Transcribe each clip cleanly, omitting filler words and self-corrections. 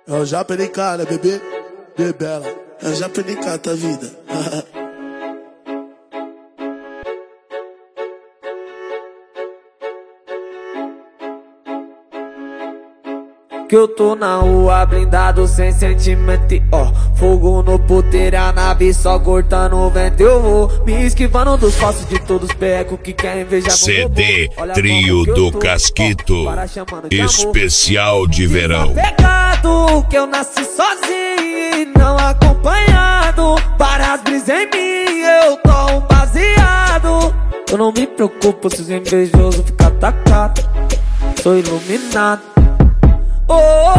É o JPNK, né, bebê? Bebela. É o JPNK, tá vida. Que eu tô na rua blindado sem sentimento, ó. Fogo no puteiro, a nave só cortando o vento. Eu vou me esquivando dos falsos de todos os becos que querem invejar no CD Trio do Casquito, especial de verão. Pecado que eu nasci sozinho e não acompanhado. Várias brisas em mim, eu tô um baseado. Eu não me preocupo se os invejosos ficam atacados. Sou iluminado. Oh,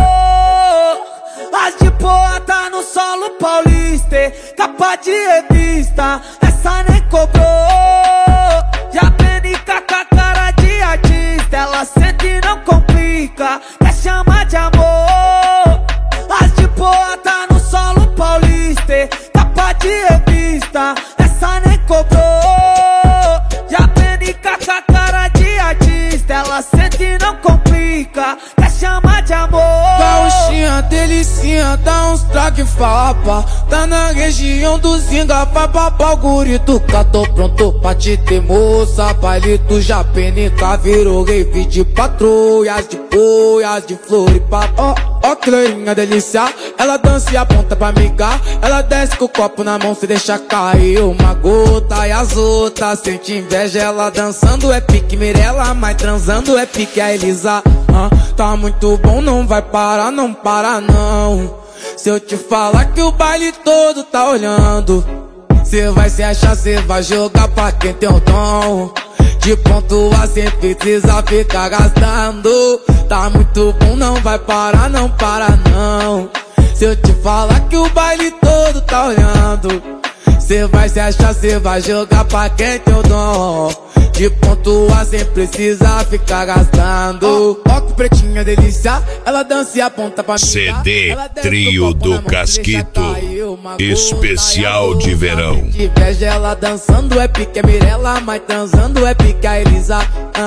as de boa tá no solo paulista, capa de revista, essa nem cobrou. Já PNK com a cara de artista, ela sente e não complica, quer chamar de amor. As de boa tá no solo paulista, capa de revista, essa nem cobrou. Já PNK com a cara de artista, ela sente e não complica, quer chamar de amor. Gauchinha, delicinha, dá uns traque fapa. Tá na região do Zinga, papapá, o gurito cá, tô pronto pra te ter, moça. Palito já PNK virou rave de patrulhas, de boias, de flor e papo. Ó que loirinha delícia, ela dança e aponta pra amigar. Ela desce com o copo na mão, se deixa cair uma gota. E as outras sente inveja, ela dançando é pique Mirella, mas transando é pique a Elisa. Tá muito bom, não vai parar, não para não. Se eu te falar que o baile todo tá olhando, cê vai se achar, cê vai jogar pra quem tem o dom de pontuar sem precisa ficar gastando. Tá muito bom, não vai parar, não para não. Se eu te falar que o baile todo tá olhando, cê vai se achar, cê vai jogar pra quem tem o dom de pontuar sem precisar ficar gastando. Ó que pretinha delícia, ela dança e aponta pra mim. CD Trio do Casquito, especial de verão. De inveja, ela dançando é pique a Mirella, mas transando é pique a Elisa.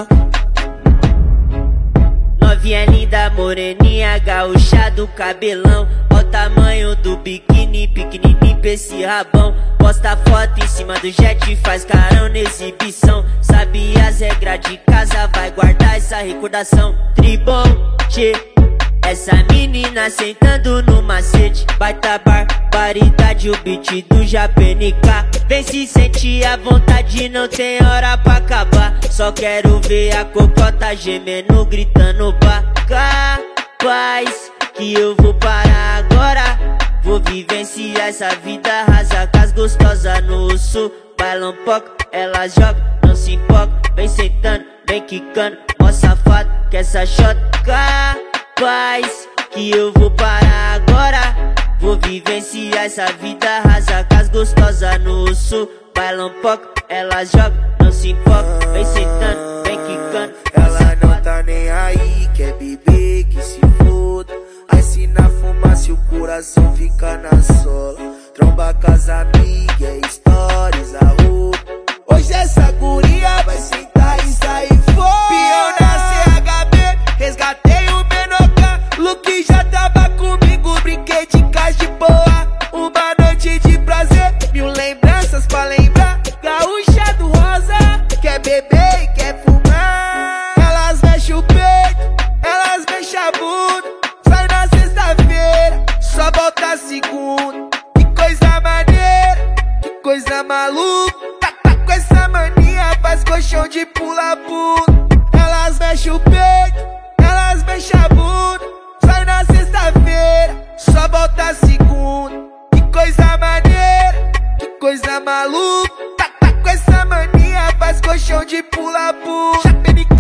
Novinha linda, moreninha, gaúcha do cabelão. Ó o tamanho do biquíni, pequenininho pra esse rabão. Posta foto em cima do jet, faz carão na exibição. Sabe as regras de casa, vai guardar essa recordação. Tribom, tchê, essa menina sentando no macete. Baita barbaridade, o beat do JPNK. Vem se sentir à vontade, não tem hora pra acabar. Só quero ver a cocota gemendo, gritando pra capaz que eu vou parar agora. Vou vivenciar essa vida rasa com as gostosas no sul. Bailam pouco, ela joga, não se importa. Vem sentando, vem quicando, mó safado que essa shot capaz que eu vou parar agora. Vou vivenciar essa vida rasa com as gostosas no sul. Bailam pouco, ela joga, não se importa. Vem sentando, vem quicando. Ela não tá nem aí, quer beber, que se foda. Aí se na fumaça o coração fica na sola. Tromba com as amigas, é stories, a roupa. Hoje essa guria vai sentar e sair fora. Pião na CHB, resgatei o Menoca. Luke já tava comigo, brinquei de casa de boa. Uma noite de prazer, mil lembranças pra lembrar. Gaúcha do rosa, quer beber e quer fumar. Elas mexem o peito, elas mexem a bunda. Sai na sexta-feira, só volta segunda. Que coisa maneira, que coisa maluca. Tá com essa mania, faz colchão de pula-pula. Elas mexem o peito, elas mexem a bunda. Sai na sexta-feira, só volta segunda. Que coisa maneira, que coisa maluca. Tá com essa mania, faz colchão de pula-pula.